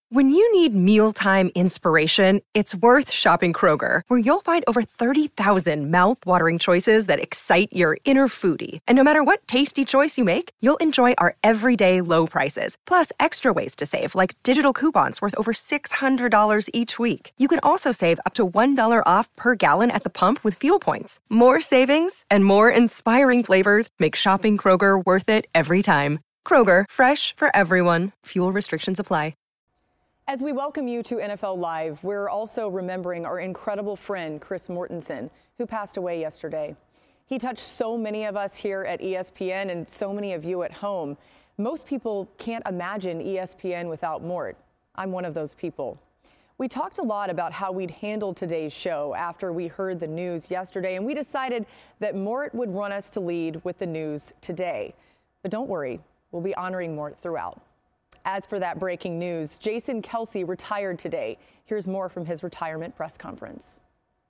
When you need mealtime inspiration, it's worth shopping Kroger, where you'll find over 30,000 mouth-watering choices that excite your inner foodie. And no matter what tasty choice you make, you'll enjoy our everyday low prices, plus extra ways to save, like digital coupons worth over $600 each week. You can also save up to $1 off per gallon at the pump with fuel points. More savings and more inspiring flavors make shopping Kroger worth it every time. Kroger, fresh for everyone. Fuel restrictions apply. As we welcome you to NFL Live, we're also remembering our incredible friend, Chris Mortensen, who passed away yesterday. He touched so many of us here at ESPN and so many of you at home. Most people can't imagine ESPN without Mort. I'm one of those people. We talked a lot about how we'd handle today's show after we heard the news yesterday, and we decided that Mort would run us to lead with the news today. But don't worry, we'll be honoring Mort throughout. As for that breaking news, Jason Kelce retired today. Here's more from his retirement press conference.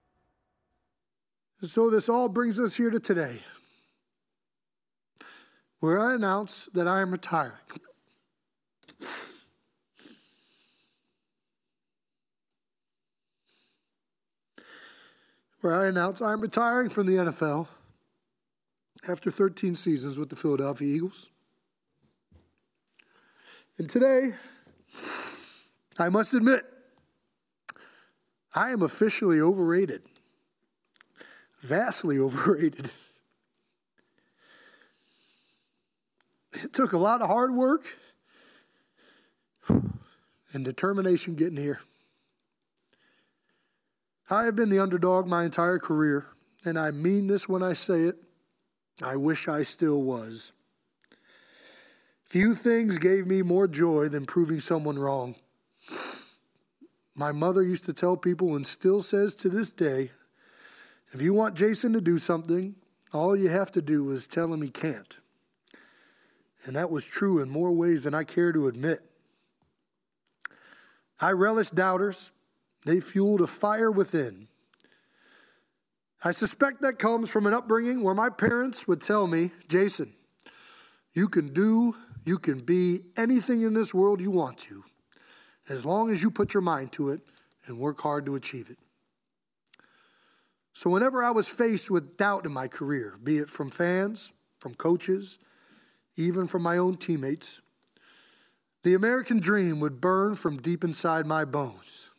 So this all brings us here to today, where I announce that I am retiring. Where I announce I'm retiring from the NFL after 13 seasons with the Philadelphia Eagles. And today, I must admit, I am officially overrated. Vastly overrated. It took a lot of hard work and determination getting here. I have been the underdog my entire career, and I mean this when I say it. I wish I still was. Few things gave me more joy than proving someone wrong. My mother used to tell people, and still says to this day, if you want Jason to do something, all you have to do is tell him he can't. And that was true in more ways than I care to admit. I relish doubters. They fueled a fire within. I suspect that comes from an upbringing where my parents would tell me, Jason, you can be anything in this world you want to, as long as you put your mind to it and work hard to achieve it. So whenever I was faced with doubt in my career, be it from fans, from coaches, even from my own teammates, the American dream would burn from deep inside my bones.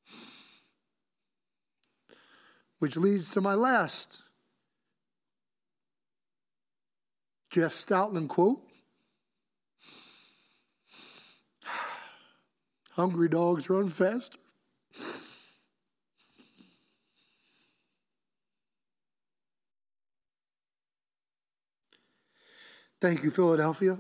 Which leads to my last Jeff Stoutland quote. Hungry dogs run faster. Thank you, Philadelphia.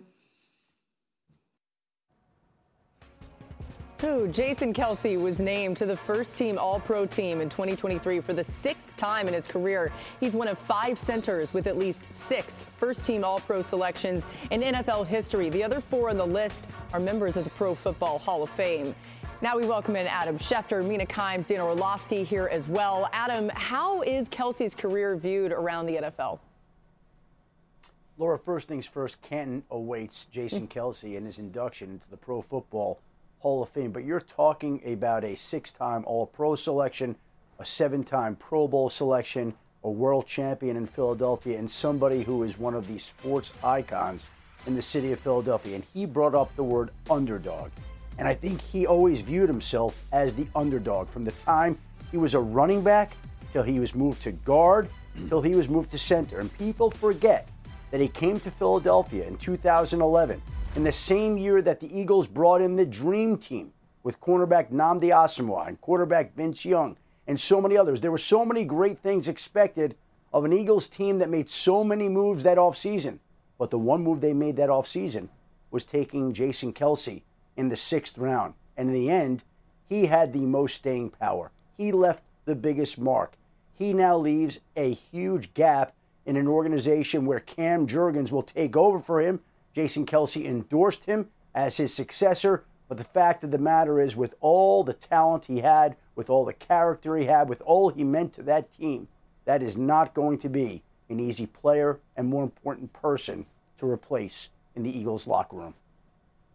Jason Kelce was named to the first-team All-Pro team in 2023 for the sixth time in his career. He's one of 5 centers with at least 6 first-team All-Pro selections in NFL history. The other 4 on the list are members of the Pro Football Hall of Fame. Now we welcome in Adam Schefter, Mina Kimes, Dan Orlovsky here as well. Adam, how is Kelce's career viewed around the NFL? Laura, first things first, Canton awaits Jason Kelce and his induction into the Pro Football Hall of Fame. But you're talking about a 6-time All-Pro selection, a 7-time Pro Bowl selection, a world champion in Philadelphia, and somebody who is one of the sports icons in the city of Philadelphia. And he brought up the word underdog. And I think he always viewed himself as the underdog from the time he was a running back till he was moved to guard, till he was moved to center. And people forget that he came to Philadelphia in 2011, in the same year that the Eagles brought in the Dream Team with cornerback Nnamdi Asomugha and quarterback Vince Young and so many others. There were so many great things expected of an Eagles team that made so many moves that offseason. But the one move they made that offseason was taking Jason Kelce in the 6th round. And in the end, he had the most staying power. He left the biggest mark. He now leaves a huge gap in an organization where Cam Jurgens will take over for him. Jason Kelce endorsed him as his successor. But the fact of the matter is, with all the talent he had, with all the character he had, with all he meant to that team, that is not going to be an easy player and, more important, person to replace in the Eagles locker room.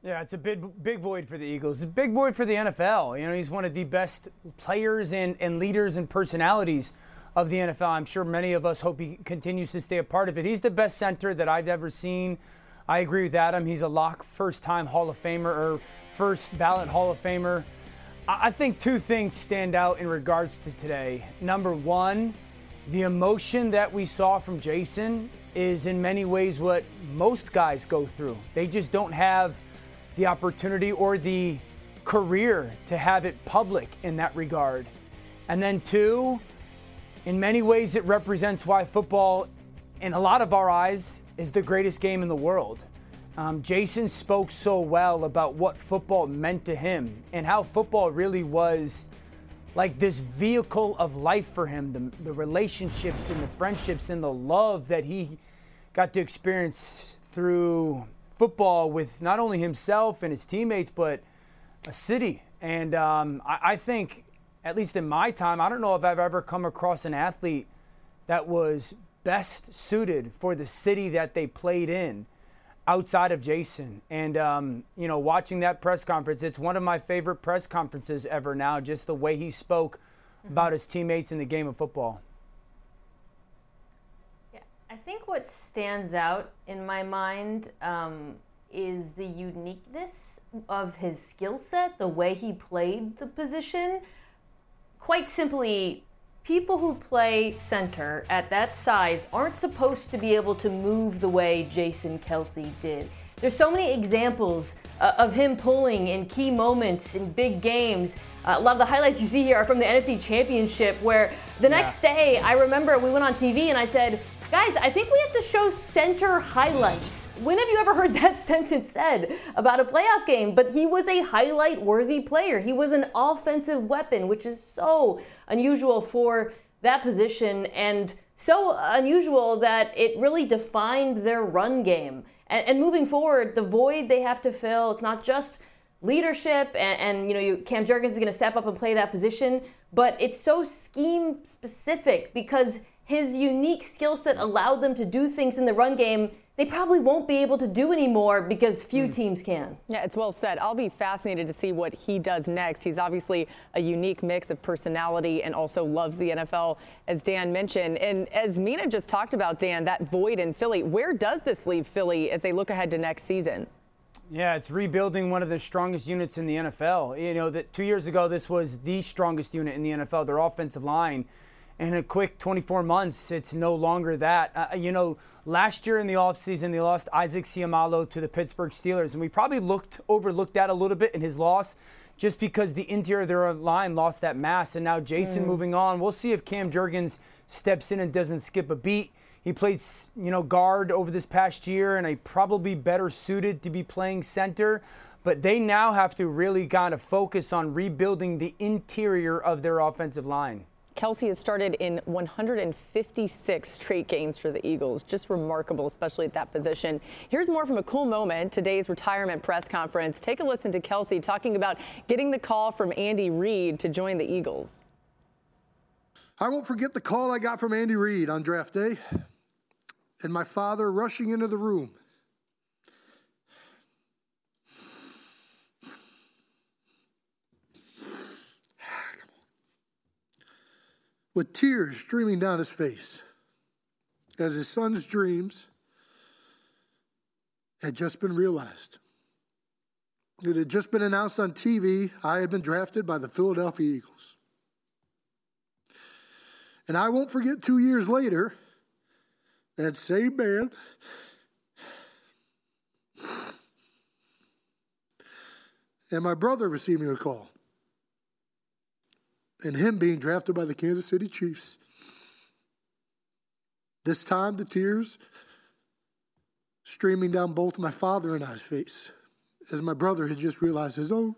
Yeah, it's a big void for the Eagles. It's a big void for the NFL. You know, he's one of the best players and leaders and personalities of the NFL. I'm sure many of us hope he continues to stay a part of it. He's the best center that I've ever seen. I agree with Adam. He's a lock, first-time Hall of Famer or first-ballot Hall of Famer. I think two things stand out in regards to today. Number one, the emotion that we saw from Jason is in many ways what most guys go through. They just don't have the opportunity or the career to have it public in that regard. And then two, in many ways it represents why football, in a lot of our eyes, is the greatest game in the world. Jason spoke so well about what football meant to him and how football really was like this vehicle of life for him, the relationships and the friendships and the love that he got to experience through football with not only himself and his teammates, but a city. And I think, at least in my time, I don't know if I've ever come across an athlete that was best suited for the city that they played in outside of Jason. And, you know, watching that press conference, it's one of my favorite press conferences ever now, just the way he spoke about his teammates in the game of football. I think what stands out in my mind is the uniqueness of his skill set, the way he played the position. Quite simply, people who play center at that size aren't supposed to be able to move the way Jason Kelce did. There's so many examples of him pulling in key moments in big games. A lot of the highlights you see here are from the NFC Championship, where the next day, I remember we went on TV and I said, guys, I think we have to show center highlights. When have you ever heard that sentence said about a playoff game? But he was a highlight-worthy player. He was an offensive weapon, which is so unusual for that position and so unusual that it really defined their run game. And moving forward, the void they have to fill, it's not just leadership and Cam Jurgens is going to step up and play that position, but it's so scheme-specific because his unique skill set allowed them to do things in the run game they probably won't be able to do anymore because few teams can. Yeah, it's well said. I'll be fascinated to see what he does next. He's obviously a unique mix of personality and also loves the NFL, as Dan mentioned. And as Mina just talked about, Dan, that void in Philly, where does this leave Philly as they look ahead to next season? Yeah, it's rebuilding one of the strongest units in the NFL. You know, that 2 years ago, this was the strongest unit in the NFL, their offensive line. In a quick 24 months, it's no longer that. Last year in the offseason, they lost Isaac Seumalo to the Pittsburgh Steelers, and we probably overlooked that a little bit in his loss just because the interior of their line lost that mass. And now Jason moving on. We'll see if Cam Jurgens steps in and doesn't skip a beat. He played, guard over this past year and probably better suited to be playing center. But they now have to really kind of focus on rebuilding the interior of their offensive line. Kelce has started in 156 straight games for the Eagles. Just remarkable, especially at that position. Here's more from a cool moment, today's retirement press conference. Take a listen to Kelce talking about getting the call from Andy Reid to join the Eagles. I won't forget the call I got from Andy Reid on draft day and my father rushing into the room. With tears streaming down his face as his son's dreams had just been realized. It had just been announced on TV I had been drafted by the Philadelphia Eagles. And I won't forget 2 years later, that same man and my brother receiving a call. And him being drafted by the Kansas City Chiefs. This time, the tears streaming down both my father and I's face as my brother had just realized his own.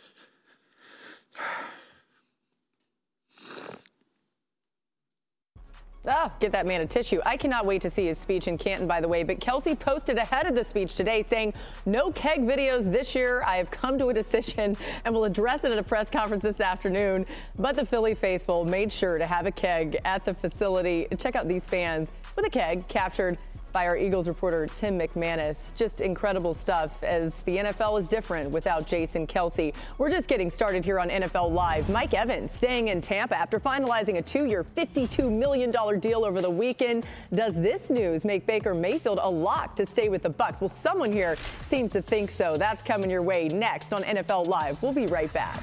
Get that man a tissue. I cannot wait to see his speech in Canton, by the way. But Kelce posted ahead of the speech today saying, no keg videos this year. I have come to a decision and will address it at a press conference this afternoon. But the Philly faithful made sure to have a keg at the facility. Check out these fans with a keg captured by our Eagles reporter Tim McManus. Just incredible stuff, as the NFL is different without Jason Kelce. We're just getting started here on NFL Live. Mike Evans staying in Tampa after finalizing a 2-year, $52 million deal over the weekend. Does this news make Baker Mayfield a lock to stay with the Bucs? Well, someone here seems to think so. That's coming your way next on NFL Live. We'll be right back.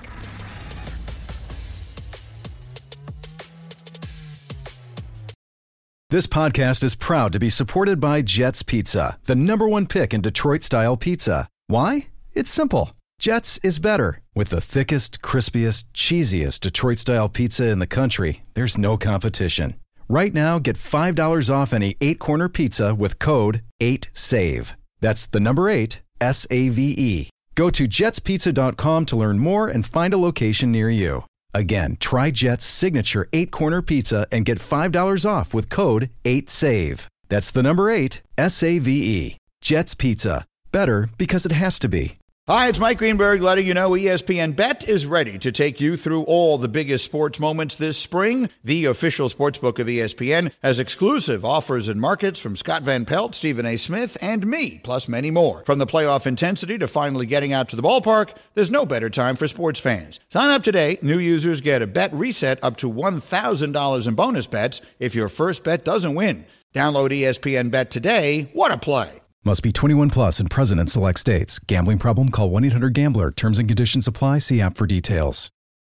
This podcast is proud to be supported by Jets Pizza, the #1 pick in Detroit-style pizza. Why? It's simple. Jets is better. With the thickest, crispiest, cheesiest Detroit-style pizza in the country, there's no competition. Right now, get $5 off any 8-corner pizza with code 8SAVE. That's the number 8, S-A-V-E. Go to jetspizza.com to learn more and find a location near you. Again, try Jet's signature 8-corner pizza and get $5 off with code 8SAVE. That's the number 8, S-A-V-E. Jet's Pizza. Better because it has to be. Hi, it's Mike Greenberg letting you know ESPN Bet is ready to take you through all the biggest sports moments this spring. The official sportsbook of ESPN has exclusive offers and markets from Scott Van Pelt, Stephen A. Smith, and me, plus many more. From the playoff intensity to finally getting out to the ballpark, there's no better time for sports fans. Sign up today. New users get a bet reset up to $1,000 in bonus bets if your first bet doesn't win. Download ESPN Bet today. What a play. Must be 21 plus and present in select states. Gambling problem? Call 1-800-GAMBLER. Terms and conditions apply. See app for details.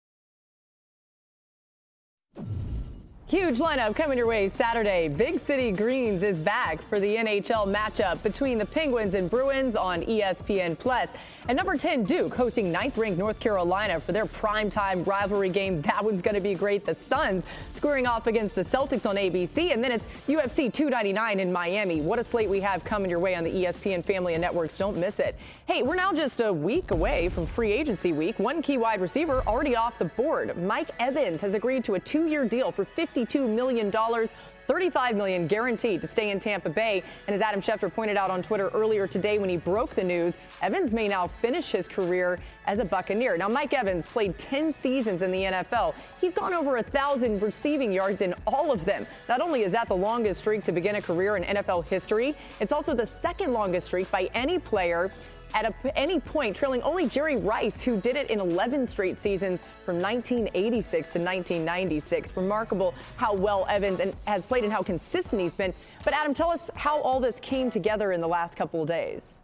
Huge lineup coming your way Saturday. Big City Greens is back for the NHL matchup between the Penguins and Bruins on ESPN+. And number 10 Duke hosting 9th-ranked North Carolina for their primetime rivalry game. That one's going to be great. The Suns squaring off against the Celtics on ABC. And then it's UFC 299 in Miami. What a slate we have coming your way on the ESPN family of networks. Don't miss it. Hey, we're now just a week away from free agency week. One key wide receiver already off the board. Mike Evans has agreed to a 2-year deal for $52 million. $35 million guaranteed to stay in Tampa Bay. And as Adam Schefter pointed out on Twitter earlier today when he broke the news, Evans may now finish his career as a Buccaneer. Now, Mike Evans played 10 seasons in the NFL. He's gone over 1,000 receiving yards in all of them. Not only is that the longest streak to begin a career in NFL history, it's also the second longest streak by any player at any point, trailing only Jerry Rice, who did it in 11 straight seasons from 1986 to 1996. Remarkable how well Evans has played and how consistent he's been. But Adam, tell us how all this came together in the last couple of days.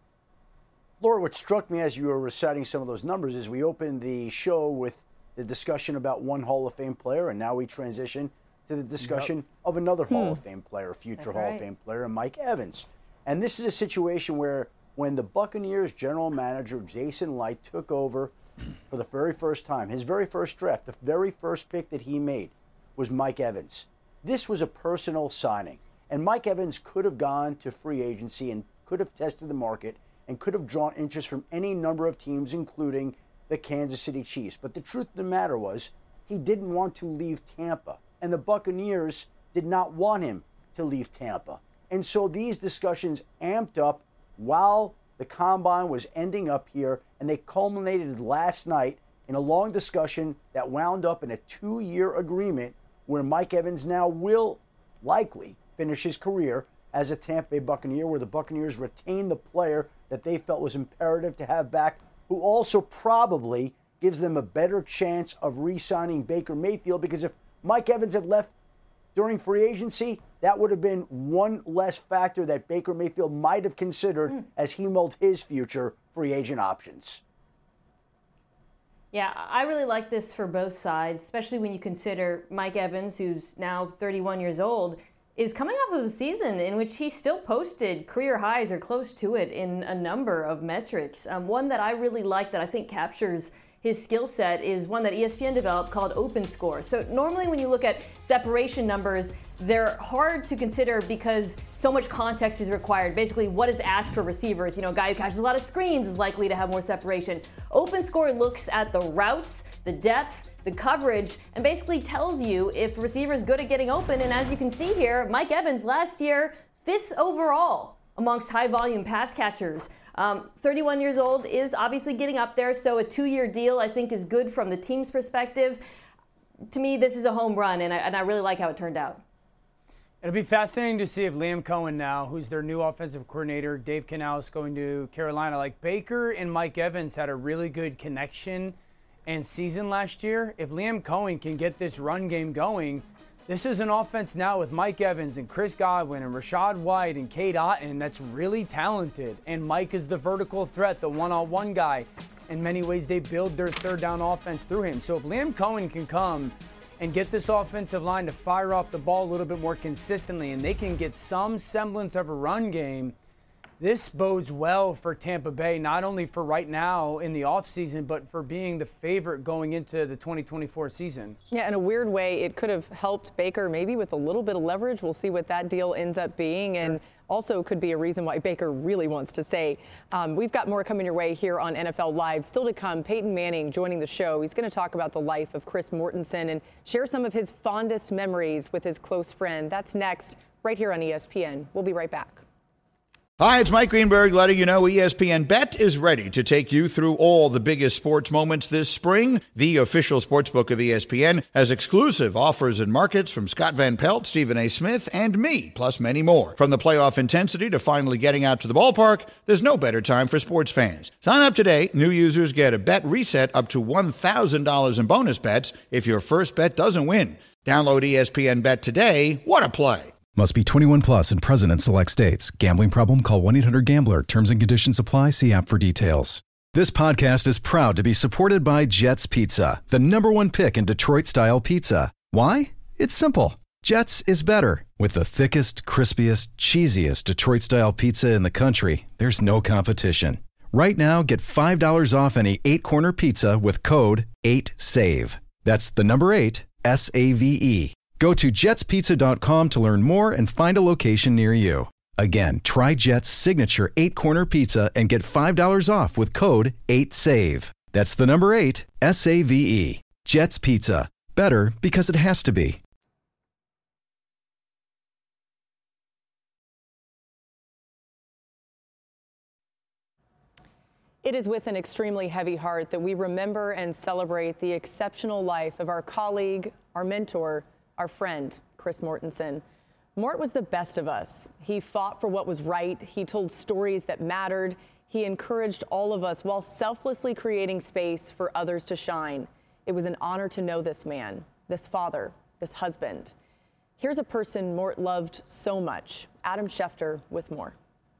Laura, what struck me as you were reciting some of those numbers is we opened the show with the discussion about one Hall of Fame player, and now we transition to the discussion of another Hall of Fame player, future Hall of Fame player, Mike Evans. And this is a situation where when the Buccaneers general manager, Jason Licht, took over for the very first time, his very first draft, the very first pick that he made was Mike Evans. This was a personal signing. And Mike Evans could have gone to free agency and could have tested the market and could have drawn interest from any number of teams, including the Kansas City Chiefs. But the truth of the matter was, he didn't want to leave Tampa. And the Buccaneers did not want him to leave Tampa. And so these discussions amped up while the combine was ending up here, and they culminated last night in a long discussion that wound up in a 2-year agreement where Mike Evans now will likely finish his career as a Tampa Bay Buccaneer, where the Buccaneers retain the player that they felt was imperative to have back, who also probably gives them a better chance of re-signing Baker Mayfield, because if Mike Evans had left during free agency, that would have been one less factor that Baker Mayfield might have considered as he mulled his future free agent options. Yeah, I really like this for both sides, especially when you consider Mike Evans, who's now 31 years old, is coming off of a season in which he still posted career highs or close to it in a number of metrics. One that I really like that I think captures his skill set is one that ESPN developed called OpenScore. So normally when you look at separation numbers, they're hard to consider because so much context is required. Basically, what is asked for receivers? You know, a guy who catches a lot of screens is likely to have more separation. OpenScore looks at the routes, the depth, the coverage, and basically tells you if a receiver is good at getting open. And as you can see here, Mike Evans last year, 5th overall amongst high-volume pass catchers. 31 years old, is obviously getting up there, so a 2-year deal I think is good from the team's perspective. To me, this is a home run, and I really like how it turned out. It'll be fascinating to see if Liam Cohen now, who's their new offensive coordinator, Dave Canales going to Carolina, like Baker and Mike Evans had a really good connection and season last year. If Liam Cohen can get this run game going, this is an offense now with Mike Evans and Chris Godwin and Rachaad White and Cade Otton that's really talented. And Mike is the vertical threat, the one-on-one guy. In many ways, they build their third down offense through him. So if Liam Cohen can come and get this offensive line to fire off the ball a little bit more consistently, and they can get some semblance of a run game, this bodes well for Tampa Bay, not only for right now in the offseason, but for being the favorite going into the 2024 season. Yeah, in a weird way, it could have helped Baker maybe with a little bit of leverage. We'll see what that deal ends up being, and also could be a reason why Baker really wants to stay. We've got more coming your way here on NFL Live. Still to come, Peyton Manning joining the show. He's going to talk about the life of Chris Mortensen and share some of his fondest memories with his close friend. That's next, right here on ESPN. We'll be right back. Hi, it's Mike Greenberg letting you know ESPN Bet is ready to take you through all the biggest sports moments this spring. The official sportsbook of ESPN has exclusive offers and markets from Scott Van Pelt, Stephen A. Smith, and me, plus many more. From the playoff intensity to finally getting out to the ballpark, there's no better time for sports fans. Sign up today. New users get a bet reset up to $1,000 in bonus bets if your first bet doesn't win. Download ESPN Bet today. What a play. Must be 21 plus and present in select states. Gambling problem? Call 1-800-GAMBLER. Terms and conditions apply. See app for details. This podcast is proud to be supported by Jets Pizza, the #1 pick in Detroit-style pizza. Why? It's simple. Jets is better. With the thickest, crispiest, cheesiest Detroit-style pizza in the country, there's no competition. Right now, get $5 off any 8-corner pizza with code 8SAVE. That's the number 8, SAVE. Go to jetspizza.com to learn more and find a location near you. Again, try Jet's signature 8-corner pizza and get $5 off with code 8SAVE. That's the number 8, SAVE. Jet's Pizza. Better because it has to be. It is with an extremely heavy heart that we remember and celebrate the exceptional life of our colleague, our mentor, our friend, Chris Mortensen. Mort was the best of us. He fought for what was right. He told stories that mattered. He encouraged all of us while selflessly creating space for others to shine. It was an honor to know this man, this father, this husband. Here's a person Mort loved so much. Adam Schefter with more.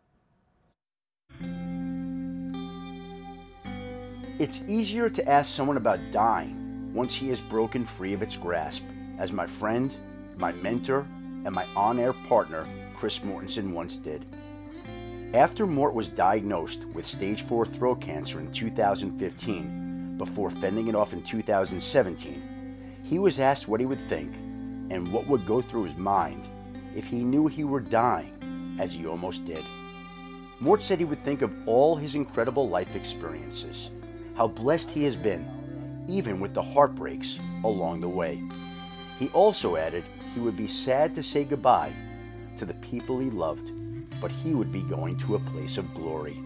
It's easier to ask someone about dying once he is broken free of its grasp, as my friend, my mentor, and my on-air partner, Chris Mortensen, once did. After Mort was diagnosed with stage 4 throat cancer in 2015, before fending it off in 2017, he was asked what he would think and what would go through his mind if he knew he were dying, as he almost did. Mort said he would think of all his incredible life experiences, how blessed he has been, even with the heartbreaks along the way. He also added he would be sad to say goodbye to the people he loved, but he would be going to a place of glory.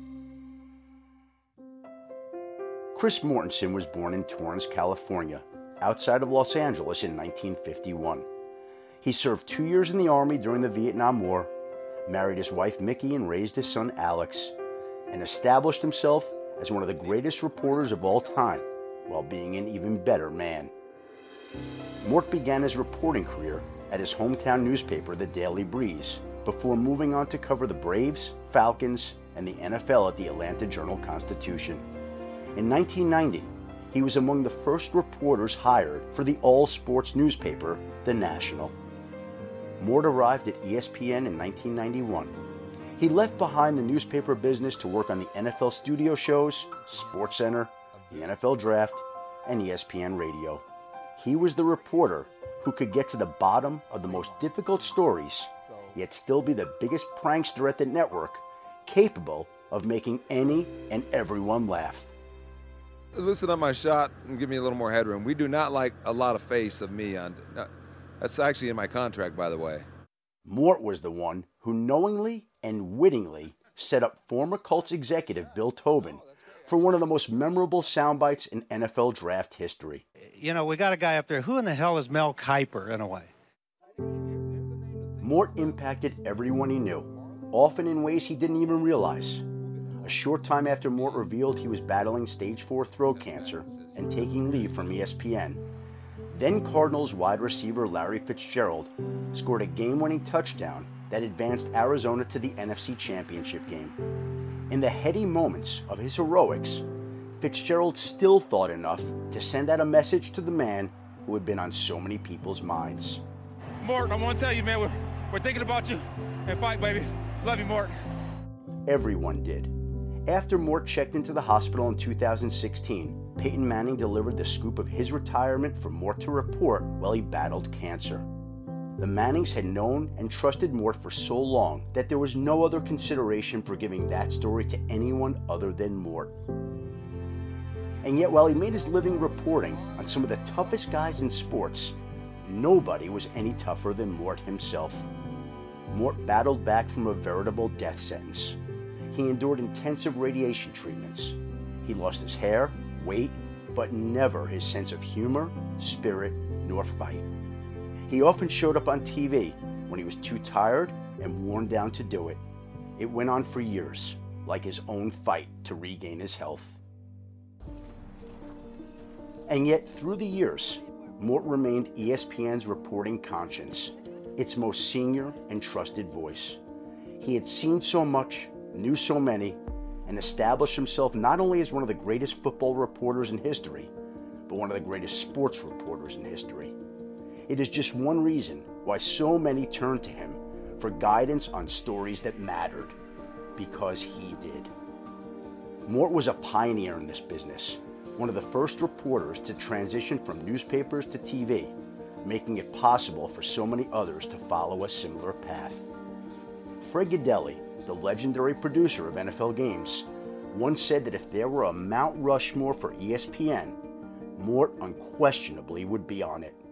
Chris Mortensen was born in Torrance, California, outside of Los Angeles in 1951. He served 2 years in the Army during the Vietnam War, married his wife Mickey and raised his son Alex, and established himself as one of the greatest reporters of all time, while being an even better man. Mort began his reporting career at his hometown newspaper, the Daily Breeze, before moving on to cover the Braves, Falcons, and the NFL at the Atlanta Journal-Constitution. In 1990, he was among the first reporters hired for the all-sports newspaper, The National. Mort arrived at ESPN in 1991. He left behind the newspaper business to work on the NFL studio shows, SportsCenter, the NFL Draft, and ESPN Radio. He was the reporter who could get to the bottom of the most difficult stories, yet still be the biggest prankster at the network, capable of making any and everyone laugh. Loosen up my shot and give me a little more headroom. We do not like a lot of face of me on. That's actually in my contract, by the way. Mort was the one who knowingly and wittingly set up former Colts executive Bill Tobin for one of the most memorable soundbites in NFL draft history. You know, we got a guy up there. Who in the hell is Mel Kiper, in a way? Mort impacted everyone he knew, often in ways he didn't even realize. A short time after Mort revealed he was battling stage 4 throat cancer and taking leave from ESPN, then Cardinals wide receiver Larry Fitzgerald scored a game-winning touchdown that advanced Arizona to the NFC Championship game. In the heady moments of his heroics, Fitzgerald still thought enough to send out a message to the man who had been on so many people's minds. Mort, I want to tell you, man, we're thinking about you and fight, baby. Love you, Mort. Everyone did. After Mort checked into the hospital in 2016, Peyton Manning delivered the scoop of his retirement for Mort to report while he battled cancer. The Mannings had known and trusted Mort for so long that there was no other consideration for giving that story to anyone other than Mort. And yet, while he made his living reporting on some of the toughest guys in sports, nobody was any tougher than Mort himself. Mort battled back from a veritable death sentence. He endured intensive radiation treatments. He lost his hair, weight, but never his sense of humor, spirit, nor fight. He often showed up on TV when he was too tired and worn down to do it. It went on for years, like his own fight to regain his health. And yet, through the years, Mort remained ESPN's reporting conscience, its most senior and trusted voice. He had seen so much, knew so many, and established himself not only as one of the greatest football reporters in history, but one of the greatest sports reporters in history. It is just one reason why so many turned to him for guidance on stories that mattered, because he did. Mort was a pioneer in this business, one of the first reporters to transition from newspapers to TV, making it possible for so many others to follow a similar path. Fred Gaudelli, the legendary producer of NFL games, once said that if there were a Mount Rushmore for ESPN, Mort unquestionably would be on it.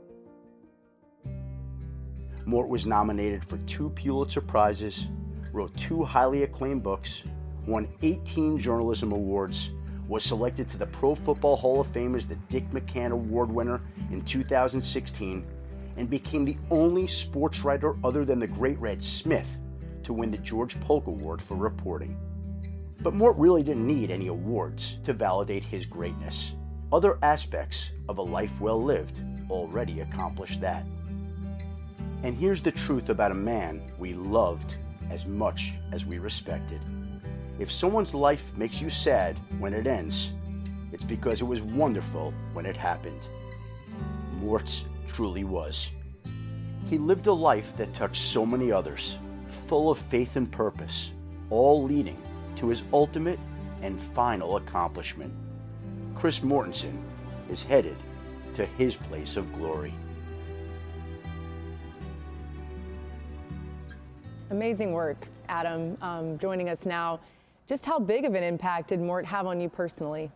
Mort was nominated for 2 Pulitzer Prizes, wrote 2 highly acclaimed books, won 18 journalism awards, was selected to the Pro Football Hall of Fame as the Dick McCann Award winner in 2016, and became the only sports writer other than the great Red Smith to win the George Polk Award for reporting. But Mort really didn't need any awards to validate his greatness. Other aspects of a life well lived already accomplished that. And here's the truth about a man we loved as much as we respected. If someone's life makes you sad when it ends, it's because it was wonderful when it happened. Mort's truly was. He lived a life that touched so many others, full of faith and purpose, all leading to his ultimate and final accomplishment. Chris Mortensen is headed to his place of glory. Amazing work, Adam, joining us now. Just how big of an impact did Mort have on you personally?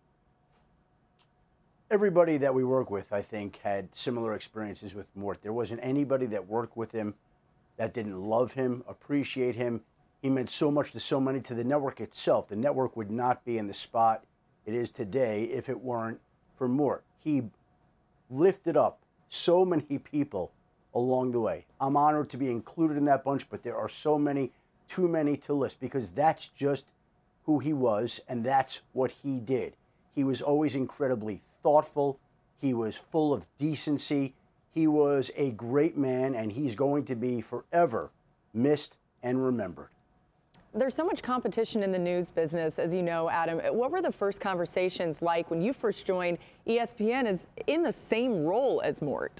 Everybody that we work with, I think, had similar experiences with Mort. There wasn't anybody that worked with him that didn't love him, appreciate him. He meant so much to so many, to the network itself. The network would not be in the spot it is today if it weren't for Mort. He lifted up so many people along the way. I'm honored to be included in that bunch, but there are so many, too many to list, because that's just who he was, and that's what he did. He was always incredibly thoughtful. He was full of decency. He was a great man, and he's going to be forever missed and remembered. There's so much competition in the news business, as you know, Adam. What were the first conversations like when you first joined ESPN as in the same role as Mort?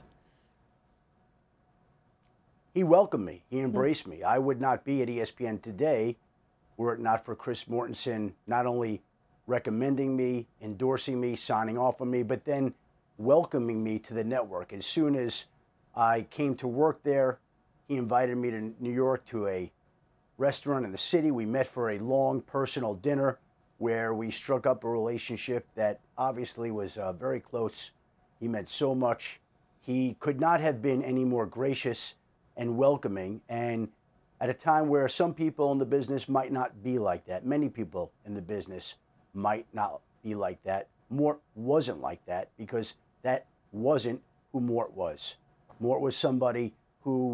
He welcomed me. He embraced me. I would not be at ESPN today were it not for Chris Mortensen not only recommending me, endorsing me, signing off on me, but then welcoming me to the network. As soon as I came to work there, he invited me to New York to a restaurant in the city. We met for a long personal dinner where we struck up a relationship that obviously was very close. He meant so much. He could not have been any more gracious and welcoming, and at a time where some people in the business might not be like that. Many people in the business might not be like that. Mort wasn't like that, because that wasn't who Mort was. Mort was somebody who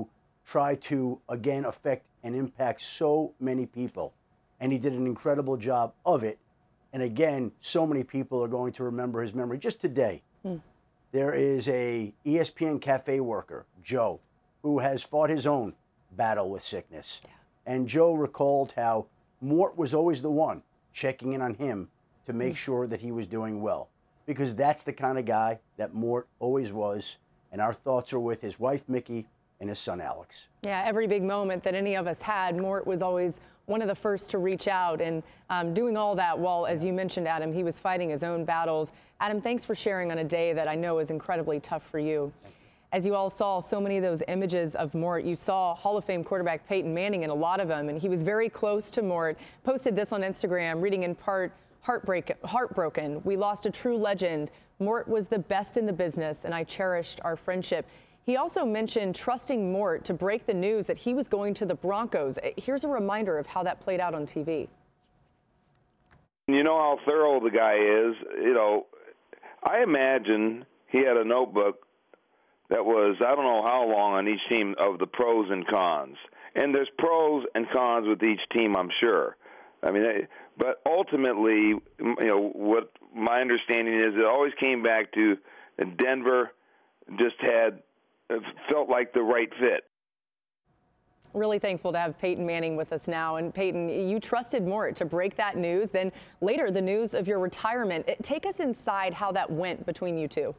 try to, again, affect and impact so many people. And he did an incredible job of it. And again, so many people are going to remember his memory. Just today, there is a ESPN cafe worker, Joe, who has fought his own battle with sickness. Yeah. And Joe recalled how Mort was always the one checking in on him to make sure that he was doing well. Because that's the kind of guy that Mort always was. And our thoughts are with his wife, Mickey, and his son, Alex. Yeah, every big moment that any of us had, Mort was always one of the first to reach out and doing all that while, as you mentioned, Adam, he was fighting his own battles. Adam, thanks for sharing on a day that I know is incredibly tough for you. As you all saw, so many of those images of Mort, you saw Hall of Fame quarterback Peyton Manning in a lot of them, and he was very close to Mort. Posted this on Instagram, reading in part, heartbroken. We lost a true legend. Mort was the best in the business, and I cherished our friendship. He also mentioned trusting Mort to break the news that he was going to the Broncos. Here's a reminder of how that played out on TV. You know how thorough the guy is. You know, I imagine he had a notebook that was, I don't know how long on each team, of the pros and cons. And there's pros and cons with each team, I'm sure. I mean, but ultimately, you know, what my understanding is, it always came back to Denver just felt like the right fit. Really thankful to have Peyton Manning with us now. And Peyton, you trusted Mort to break that news. Then later, the news of your retirement. Take us inside how that went between you two.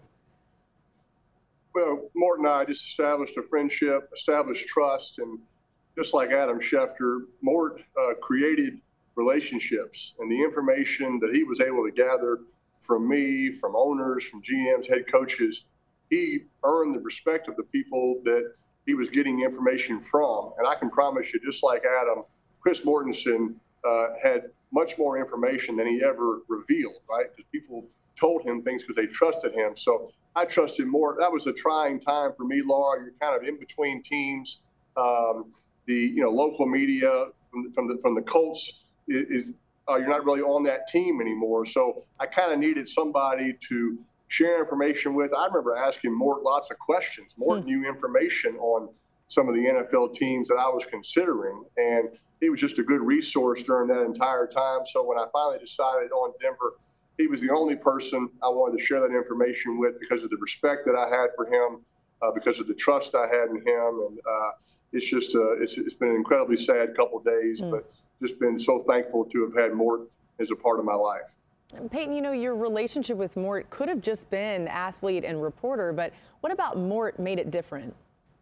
Well, Mort and I just established a friendship, established trust, and just like Adam Schefter, Mort created relationships, and the information that he was able to gather from me, from owners, from GMs, head coaches, he earned the respect of the people that he was getting information from. And I can promise you, just like Adam, Chris Mortensen had much more information than he ever revealed, right? Because people told him things because they trusted him. So I trusted Mort. That was a trying time for me, Laura. You're kind of in between teams. The local media from the Colts you're not really on that team anymore. So I kind of needed somebody to share information with. I remember asking Mort lots of questions. Mort knew information on some of the NFL teams that I was considering, and he was just a good resource during that entire time. So when I finally decided on Denver, he was the only person I wanted to share that information with because of the respect that I had for him, because of the trust I had in him. And it's just it's been an incredibly sad couple of days, but just been so thankful to have had Mort as a part of my life. Peyton, your relationship with Mort could have just been athlete and reporter, but what about Mort made it different?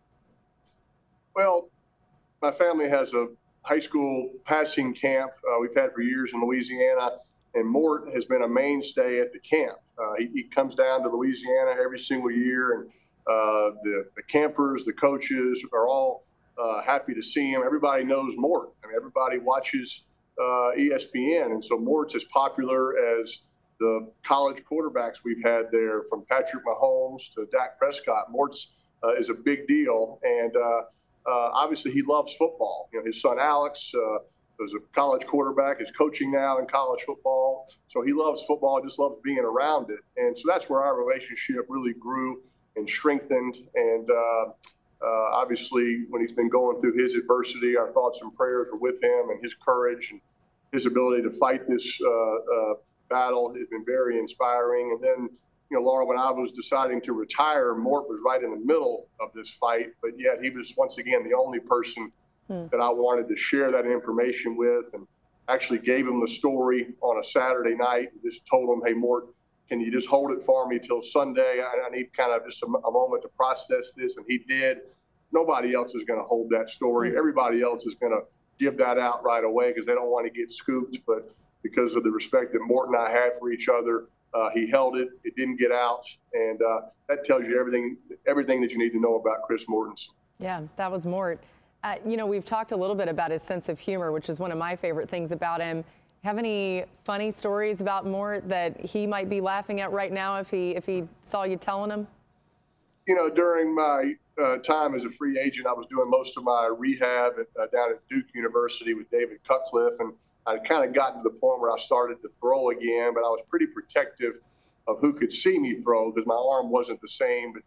Well, my family has a high school passing camp we've had for years in Louisiana, and Mort has been a mainstay at the camp. He comes down to Louisiana every single year, and the campers, the coaches are all happy to see him. Everybody knows Mort. I mean, everybody watches ESPN, and so Mort's as popular as the college quarterbacks we've had there, from Patrick Mahomes to Dak Prescott. Mort's is a big deal, and obviously he loves football. His son Alex is a college quarterback, is coaching now in college football, so he loves football, just loves being around it. And so that's where our relationship really grew and strengthened. And obviously, when he's been going through his adversity, our thoughts and prayers are with him, and his courage and his ability to fight this battle has been very inspiring. And then, Laura, when I was deciding to retire, Mort was right in the middle of this fight, but yet he was once again the only person that I wanted to share that information with, and actually gave him the story on a Saturday night and just told him, hey, Mort, can you just hold it for me till Sunday? I need kind of just a moment to process this. And he did. Nobody else is going to hold that story. Everybody else is going to give that out right away because they don't want to get scooped. But because of the respect that Mort and I had for each other, he held it. It didn't get out. And that tells you everything that you need to know about Chris Mortensen. Yeah, that was Mort. We've talked a little bit about his sense of humor, which is one of my favorite things about him. Have any funny stories about Mort that he might be laughing at right now if he saw you telling him? During my time as a free agent, I was doing most of my rehab down at Duke University with David Cutcliffe, and I'd kind of gotten to the point where I started to throw again, but I was pretty protective of who could see me throw because my arm wasn't the same. But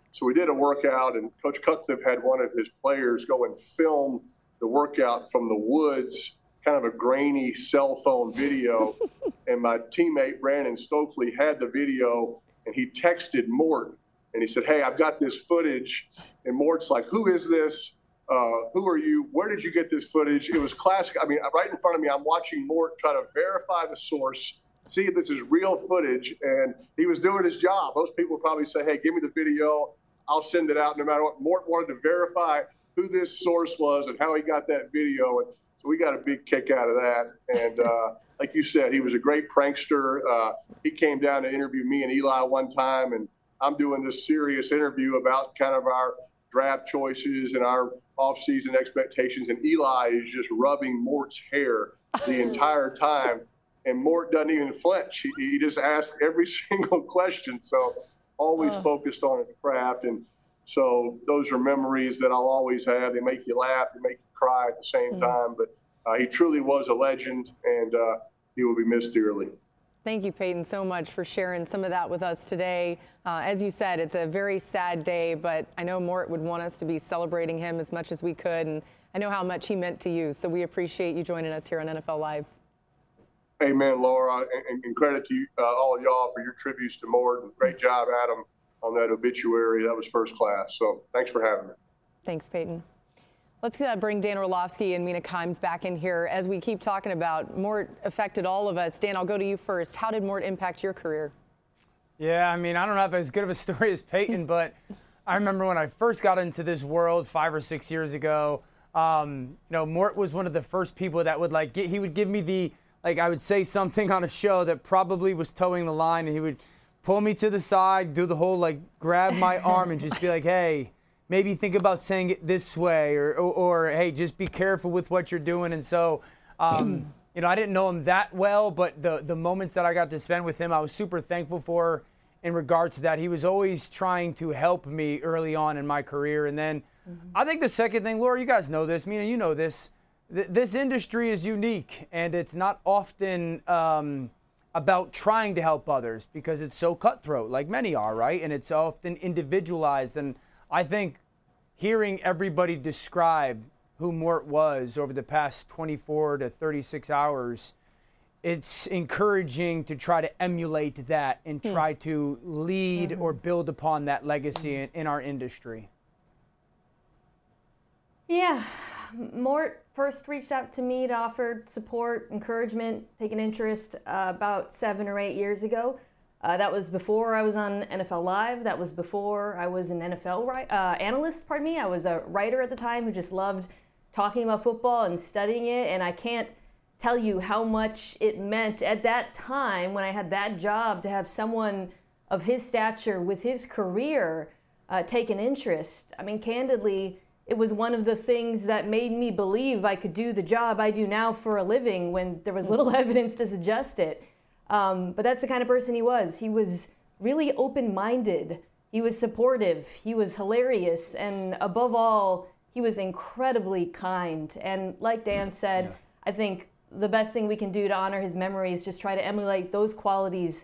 So we did a workout, and Coach Cutcliffe had one of his players go and film the workout from the woods, kind of a grainy cell phone video. And my teammate, Brandon Stokely, had the video, and he texted Mort, and he said, "Hey, I've got this footage." And Mort's like, "Who is this? Who are you? Where did you get this footage?" It was classic. I mean, right in front of me, I'm watching Mort try to verify the source, see if this is real footage, and he was doing his job. Most people would probably say, "Hey, give me the video. I'll send it out no matter what." Mort wanted to verify who this source was and how he got that video, and so we got a big kick out of that. And like you said, he was a great prankster. He came down to interview me and Eli one time, and I'm doing this serious interview about kind of our draft choices and our offseason expectations, and Eli is just rubbing Mort's hair the entire time, and Mort doesn't even flinch. He just asks every single question, so always focused on his craft. And so those are memories that I'll always have. They make you laugh, they make you cry at the same time, but he truly was a legend, and he will be missed dearly. Thank you, Peyton, so much for sharing some of that with us today. As you said, it's a very sad day, but I know Mort would want us to be celebrating him as much as we could, and I know how much he meant to you, so we appreciate you joining us here on NFL Live. Amen, Laura, and credit to you, all of y'all for your tributes to Mort, and great job, Adam, on that obituary. That was first class, so thanks for having me. Thanks, Peyton. Let's bring Dan Orlovsky and Mina Kimes back in here. As we keep talking about, Mort affected all of us. Dan, I'll go to you first. How did Mort impact your career? Yeah, I mean, I don't have as good of a story as Peyton, but I remember when I first got into this world 5 or 6 years ago, Mort was one of the first people that would he would give me I would say something on a show that probably was towing the line, and he would pull me to the side, do the whole grab my arm and just be like, "Hey, maybe think about saying it this way," or "Hey, just be careful with what you're doing." And so, I didn't know him that well, but the moments that I got to spend with him, I was super thankful for in regards to that. He was always trying to help me early on in my career. And then I think the second thing, Laura, you guys know this, Mina, you know this, this industry is unique, and it's not often about trying to help others because it's so cutthroat, like many are, right? And it's often individualized. And I think hearing everybody describe who Mort was over the past 24 to 36 hours, it's encouraging to try to emulate that and try to lead or build upon that legacy in our industry. Yeah, Mort first reached out to me to offer support, encouragement, take an interest about 7 or 8 years ago. That was before I was on NFL Live. That was before I was an NFL analyst, I was a writer at the time who just loved talking about football and studying it. And I can't tell you how much it meant at that time when I had that job to have someone of his stature with his career take an interest. I mean, candidly, it was one of the things that made me believe I could do the job I do now for a living when there was little evidence to suggest it. But that's the kind of person he was. He was really open-minded. He was supportive. He was hilarious. And above all, he was incredibly kind. And like Dan said, I think the best thing we can do to honor his memory is just try to emulate those qualities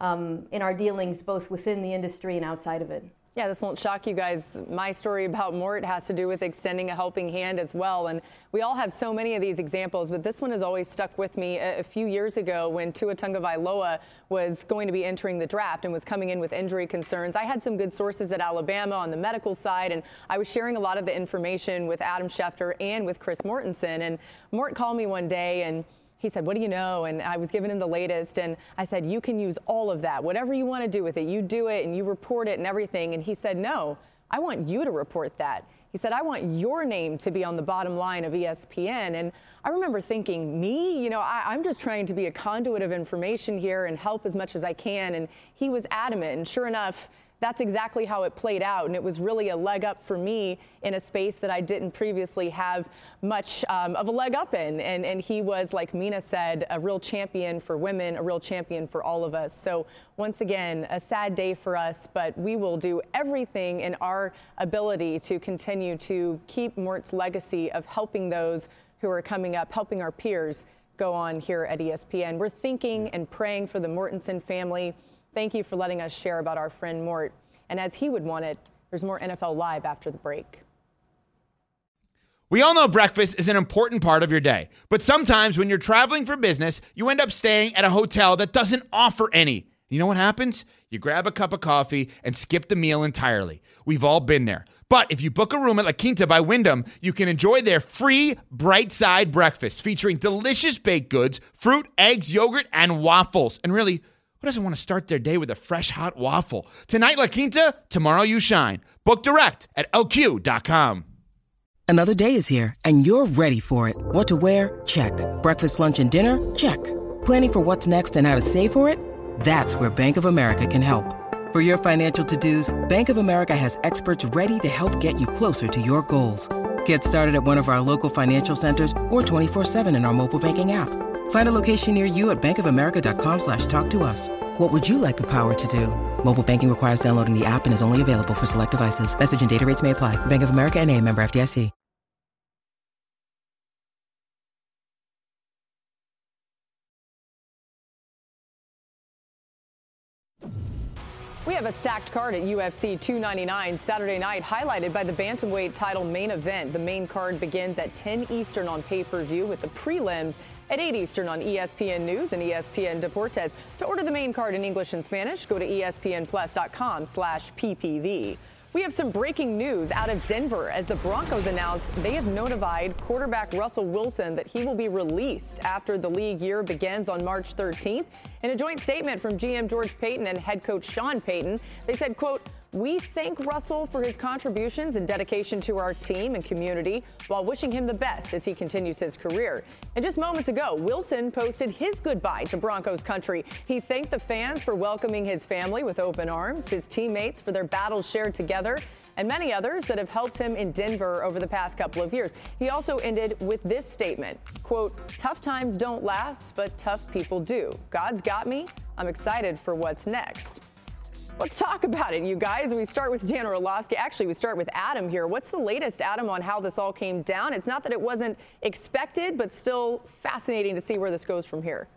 in our dealings, both within the industry and outside of it. Yeah, this won't shock you guys. My story about Mort has to do with extending a helping hand as well. And we all have so many of these examples, but this one has always stuck with me. A few years ago when Tua Tagovailoa was going to be entering the draft and was coming in with injury concerns, I had some good sources at Alabama on the medical side, and I was sharing a lot of the information with Adam Schefter and with Chris Mortensen. And Mort called me one day and he said, "What do you know?" And I was giving him the latest. And I said, "You can use all of that. Whatever you want to do with it, you do it and you report it and everything." And he said, "No, I want you to report that." He said, "I want your name to be on the bottom line of ESPN." And I remember thinking, me? I'm just trying to be a conduit of information here and help as much as I can. And he was adamant. And sure enough, that's exactly how it played out. And it was really a leg up for me in a space that I didn't previously have much of a leg up in. And he was, like Mina said, a real champion for women, a real champion for all of us. So once again, a sad day for us, but we will do everything in our ability to continue to keep Mort's legacy of helping those who are coming up, helping our peers go on here at ESPN. We're thinking and praying for the Mortensen family. Thank you for letting us share about our friend Mort. And as he would want it, There's more NFL Live after the break. We all know breakfast is an important part of your day, but sometimes when you're traveling for business, you end up staying at a hotel that doesn't offer any. You know what happens? You grab a cup of coffee and skip the meal entirely. We've all been there. But if you book a room at La Quinta by Wyndham, you can enjoy their free Bright Side breakfast featuring delicious baked goods, fruit, eggs, yogurt, and waffles. And really, who doesn't want to start their day with a fresh, hot waffle? Tonight, La Quinta, tomorrow you shine. Book direct at LQ.com. Another day is here, and you're ready for it. What to wear? Check. Breakfast, lunch, and dinner? Check. Planning for what's next and how to save for it? That's where Bank of America can help. For your financial to-dos, Bank of America has experts ready to help get you closer to your goals. Get started at one of our local financial centers or 24/7 in our mobile banking app. Find a location near you at bankofamerica.com/talktous. What would you like the power to do? Mobile banking requires downloading the app and is only available for select devices. Message and data rates may apply. Bank of America NA, member FDIC. We have a stacked card at UFC 299 Saturday night, highlighted by the bantamweight title main event. The main card begins at 10 Eastern on pay-per-view, with the prelims at 8 Eastern on ESPN News and ESPN Deportes. To order the main card in English and Spanish, go to espnplus.com/ppv. We have some breaking news out of Denver as the Broncos announced they have notified quarterback Russell Wilson that he will be released after the league year begins on March 13th. In a joint statement from GM George Paton and head coach Sean Payton, they said, quote, "We thank Russell for his contributions and dedication to our team and community while wishing him the best as he continues his career." And just moments ago, Wilson posted his goodbye to Broncos country. He thanked the fans for welcoming his family with open arms, his teammates for their battles shared together, and many others that have helped him in Denver over the past couple of years. He also ended with this statement, quote, "Tough times don't last, but tough people do. God's got me. I'm excited for what's next." Let's talk about it, you guys. We start with Dan Orlovsky. Actually, we start with Adam here. What's the latest, Adam, on how this all came down? It's not that it wasn't expected, but still fascinating to see where this goes from here.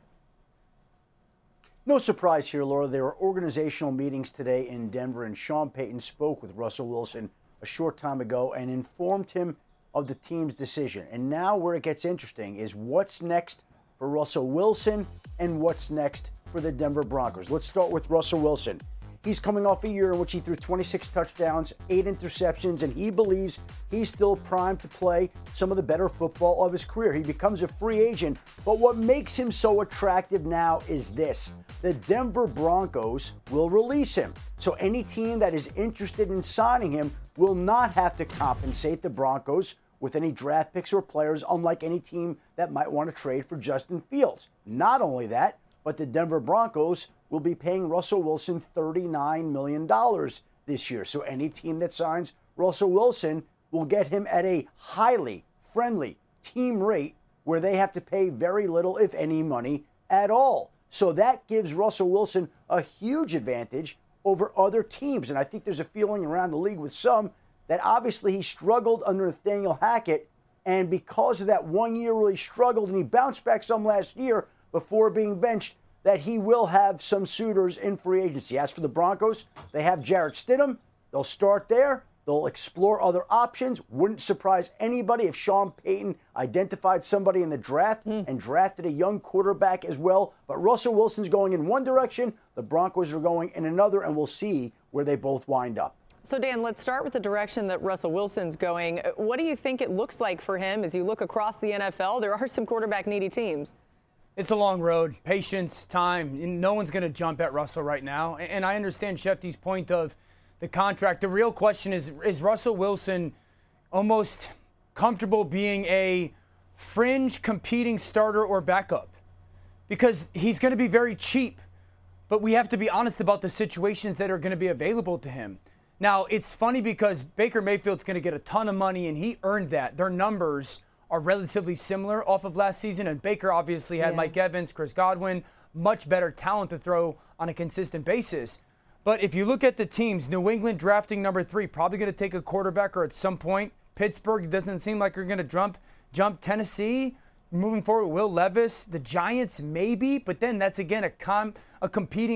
No surprise here, Laura. There were organizational meetings today in Denver, and Sean Payton spoke with Russell Wilson a short time ago and informed him of the team's decision. And now where it gets interesting is what's next for Russell Wilson and what's next for the Denver Broncos. Let's start with Russell Wilson. He's coming off a year in which he threw 26 touchdowns, 8 interceptions, and he believes he's still primed to play some of the better football of his career. He becomes a free agent, but what makes him so attractive now is this. The Denver Broncos will release him. So any team that is interested in signing him will not have to compensate the Broncos with any draft picks or players, unlike any team that might want to trade for Justin Fields. Not only that, but the Denver Broncos will be paying Russell Wilson $39 million this year. So any team that signs Russell Wilson will get him at a highly friendly team rate where they have to pay very little, if any, money at all. So that gives Russell Wilson a huge advantage over other teams. And I think there's a feeling around the league with some that obviously he struggled under Nathaniel Hackett. And because of that 1 year where he struggled and he bounced back some last year before being benched, that he will have some suitors in free agency. As for the Broncos, they have Jarrett Stidham. They'll start there. They'll explore other options. Wouldn't surprise anybody if Sean Payton identified somebody in the draft and drafted a young quarterback as well. But Russell Wilson's going in one direction. The Broncos are going in another, and we'll see where they both wind up. So, Dan, let's start with the direction that Russell Wilson's going. What do you think it looks like for him as you look across the NFL? There are some quarterback-needy teams. It's a long road, patience, time. No one's going to jump at Russell right now. And I understand Shefty's point of the contract. The real question is Russell Wilson almost comfortable being a fringe competing starter or backup? Because he's going to be very cheap. But we have to be honest about the situations that are going to be available to him. Now, it's funny because Baker Mayfield's going to get a ton of money, and he earned that. Their numbers are relatively similar off of last season, and Baker obviously had Mike Evans, Chris Godwin, much better talent to throw on a consistent basis. But if you look at the teams, New England drafting number 3, probably going to take a quarterback or at some point. Pittsburgh doesn't seem like they're going to jump. Tennessee, moving forward, Will Levis. The Giants, maybe, but then that's again a competing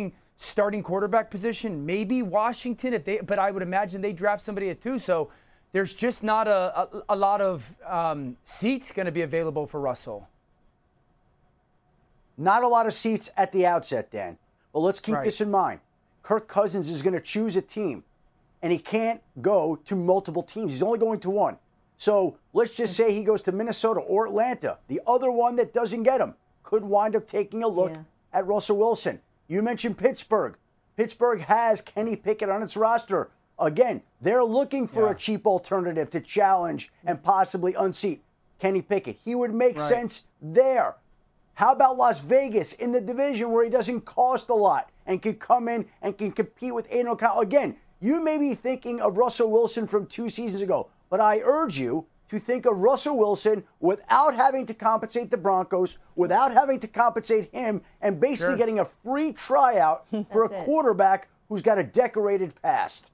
starting quarterback position, maybe Washington, but I would imagine they draft somebody at 2. So there's just not a lot of seats going to be available for Russell. Not a lot of seats at the outset, Dan. Well, let's keep this in mind. Kirk Cousins is going to choose a team, and he can't go to multiple teams. He's only going to one. So let's just say he goes to Minnesota or Atlanta. The other one that doesn't get him could wind up taking a look at Russell Wilson. You mentioned Pittsburgh. Pittsburgh has Kenny Pickett on its roster. Again, they're looking for a cheap alternative to challenge and possibly unseat Kenny Pickett. He would make sense there. How about Las Vegas in the division where he doesn't cost a lot and can come in and can compete with Aiden O'Connell? Again, you may be thinking of Russell Wilson from 2 seasons ago, but I urge you to think of Russell Wilson without having to compensate the Broncos, without having to compensate him, and basically getting a free tryout for a quarterback who's got a decorated past.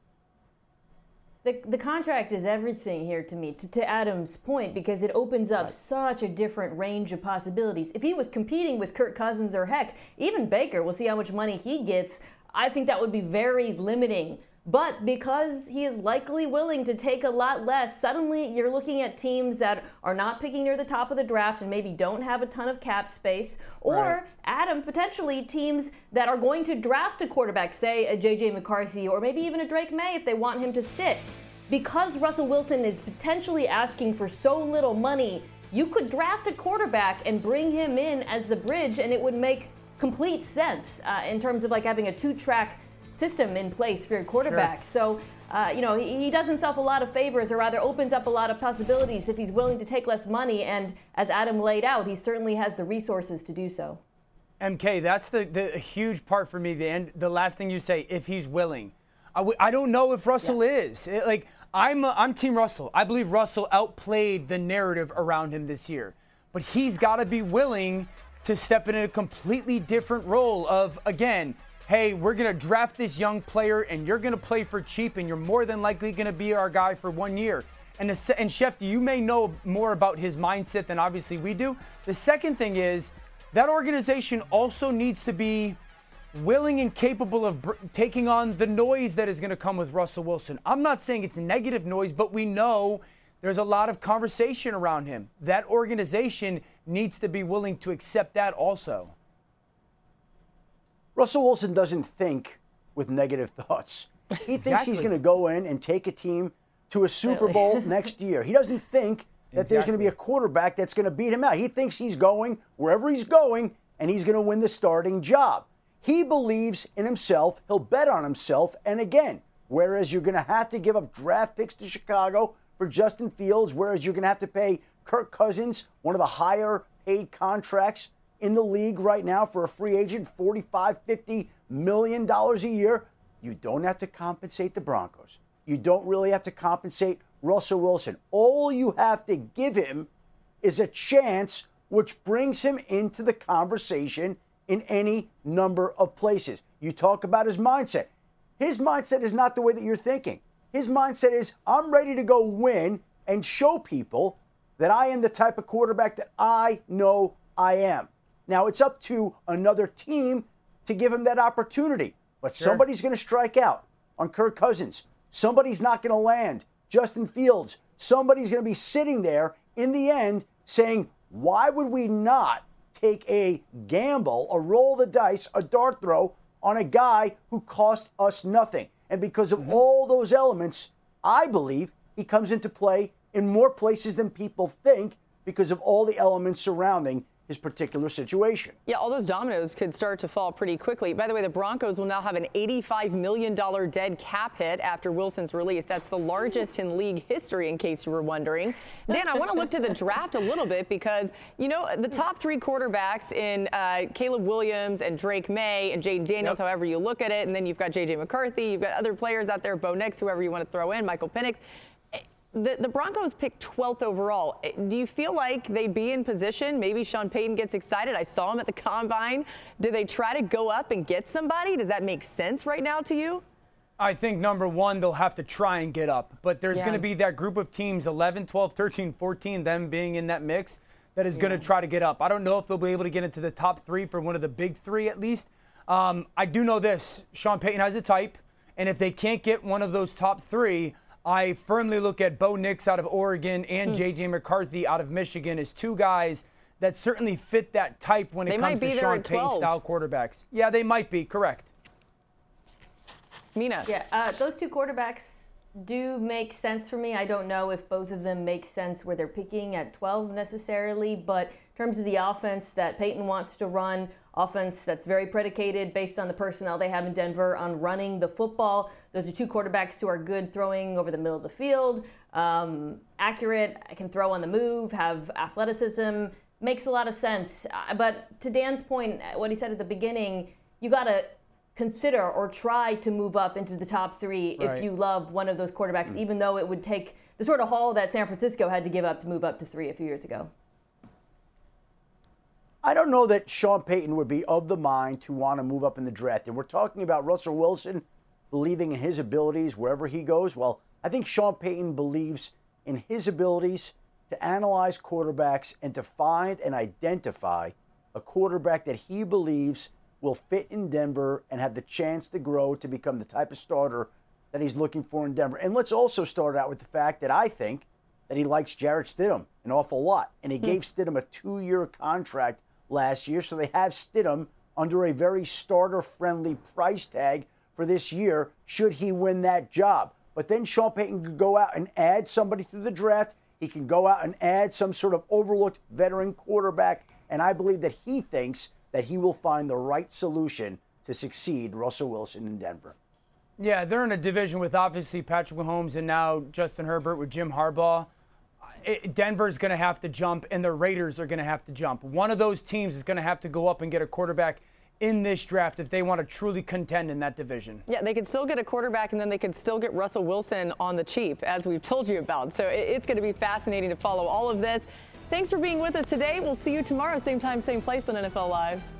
The contract is everything here to me, to Adam's point, because it opens up such a different range of possibilities. If he was competing with Kirk Cousins or heck, even Baker, we'll see how much money he gets. I think that would be very limiting. But because he is likely willing to take a lot less, suddenly you're looking at teams that are not picking near the top of the draft and maybe don't have a ton of cap space. Or, Adam, potentially teams that are going to draft a quarterback, say a J.J. McCarthy or maybe even a Drake May if they want him to sit. Because Russell Wilson is potentially asking for so little money, you could draft a quarterback and bring him in as the bridge, and it would make complete sense in terms of like having a 2-track system in place for your quarterback. So, he does himself a lot of favors, or rather opens up a lot of possibilities if he's willing to take less money. And as Adam laid out, he certainly has the resources to do so. MK, that's the huge part for me. The last thing you say, if he's willing. I don't know if Russell is. I'm Team Russell. I believe Russell outplayed the narrative around him this year. But he's got to be willing to step in a completely different role of, again, hey, we're going to draft this young player and you're going to play for cheap and you're more than likely going to be our guy for 1 year. And Shefty, you may know more about his mindset than obviously we do. The second thing is that organization also needs to be willing and capable of taking on the noise that is going to come with Russell Wilson. I'm not saying it's negative noise, but we know there's a lot of conversation around him. That organization needs to be willing to accept that also. Russell Wilson doesn't think with negative thoughts. He thinks he's going to go in and take a team to a Super Bowl next year. He doesn't think that there's going to be a quarterback that's going to beat him out. He thinks he's going wherever he's going, and he's going to win the starting job. He believes in himself. He'll bet on himself. And again, whereas you're going to have to give up draft picks to Chicago for Justin Fields, whereas you're going to have to pay Kirk Cousins, one of the higher paid contracts in the league right now for a free agent, $45-50 million a year, you don't have to compensate the Broncos. You don't really have to compensate Russell Wilson. All you have to give him is a chance, which brings him into the conversation in any number of places. You talk about his mindset. His mindset is not the way that you're thinking. His mindset is, I'm ready to go win and show people that I am the type of quarterback that I know I am. Now, it's up to another team to give him that opportunity. But somebody's going to strike out on Kirk Cousins. Somebody's not going to land Justin Fields. Somebody's going to be sitting there in the end saying, why would we not take a gamble, a roll of the dice, a dart throw on a guy who cost us nothing? And because of all those elements, I believe he comes into play in more places than people think because of all the elements surrounding his particular situation. Yeah, all those dominoes could start to fall pretty quickly. By the way, the Broncos will now have an $85 million dead cap hit after Wilson's release. That's the largest in league history, in case you were wondering. Dan, I want to look to the draft a little bit because, the top 3 quarterbacks in Caleb Williams and Drake May and Jaden Daniels, however you look at it, and then you've got J.J. McCarthy, you've got other players out there, Bo Nix, whoever you want to throw in, Michael Penix. The Broncos picked 12th overall. Do you feel like they'd be in position? Maybe Sean Payton gets excited. I saw him at the Combine. Do they try to go up and get somebody? Does that make sense right now to you? I think, number one, they'll have to try and get up. But there's going to be that group of teams, 11, 12, 13, 14, them being in that mix, that is going to try to get up. I don't know if they'll be able to get into the top 3 for one of the big 3 at least. I do know this. Sean Payton has a type, and if they can't get one of those top three, I firmly look at Bo Nix out of Oregon and J.J. McCarthy out of Michigan as two guys that certainly fit that type when it comes to Sean Payton-style quarterbacks. Yeah, they might be, correct. Mina. Yeah, those two quarterbacks do make sense for me. I don't know if both of them make sense where they're picking at 12 necessarily, but in terms of the offense that Payton wants to run, offense that's very predicated based on the personnel they have in Denver on running the football, those are two quarterbacks who are good throwing over the middle of the field, accurate, can throw on the move, have athleticism, makes a lot of sense. But to Dan's point, what he said at the beginning, you got to consider or try to move up into the top three if you love one of those quarterbacks, even though it would take the sort of haul that San Francisco had to give up to move up to 3 a few years ago. I don't know that Sean Payton would be of the mind to want to move up in the draft. And we're talking about Russell Wilson believing in his abilities wherever he goes. Well, I think Sean Payton believes in his abilities to analyze quarterbacks and to find and identify a quarterback that he believes will fit in Denver and have the chance to grow to become the type of starter that he's looking for in Denver. And let's also start out with the fact that I think that he likes Jarrett Stidham an awful lot. And he gave Stidham a 2-year contract last year, so they have Stidham under a very starter-friendly price tag for this year should he win that job. But then Sean Payton could go out and add somebody through the draft. He can go out and add some sort of overlooked veteran quarterback. And I believe that he thinks that he will find the right solution to succeed Russell Wilson in Denver. Yeah, they're in a division with obviously Patrick Mahomes and now Justin Herbert with Jim Harbaugh. Denver's going to have to jump, and the Raiders are going to have to jump. One of those teams is going to have to go up and get a quarterback in this draft if they want to truly contend in that division. Yeah, they could still get a quarterback, and then they could still get Russell Wilson on the cheap, as we've told you about. So it's going to be fascinating to follow all of this. Thanks for being with us today. We'll see you tomorrow, same time, same place on NFL Live.